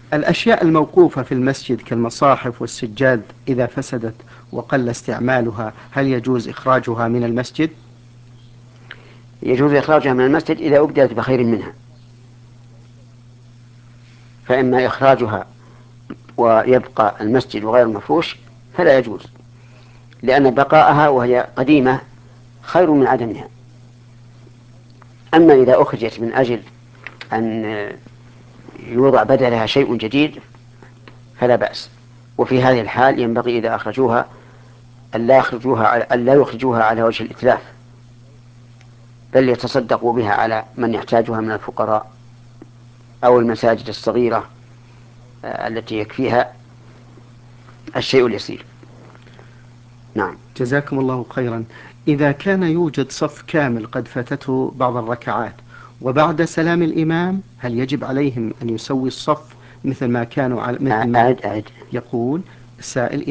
الأشياء الموقوفة في المسجد كالمصاحف والسجاد إذا فسدت وقل استعمالها هل يجوز إخراجها من المسجد؟ يجوز إخراجها من المسجد إذا أبدلت بخير منها، فإما إخراجها ويبقى المسجد غير مفروش فلا يجوز، لأن بقاءها وهي قديمة خير من عدمها. أما إذا أخرجت من أجل أن يوضع بدلها شيء جديد فلا بأس. وفي هذه الحال ينبغي إذا أخرجوها ألا يخرجوها على وجه الإتلاف، بل يتصدقوا بها على من يحتاجها من الفقراء أو المساجد الصغيرة التي يكفيها الشيء اليسير. نعم. جزاكم الله خيرا. إذا كان يوجد صف كامل قد فاتته بعض الركعات وبعد سلام الإمام هل يجب عليهم أن يسوي الصف مثل ما كانوا مثل ما أعد. يقول السائل؟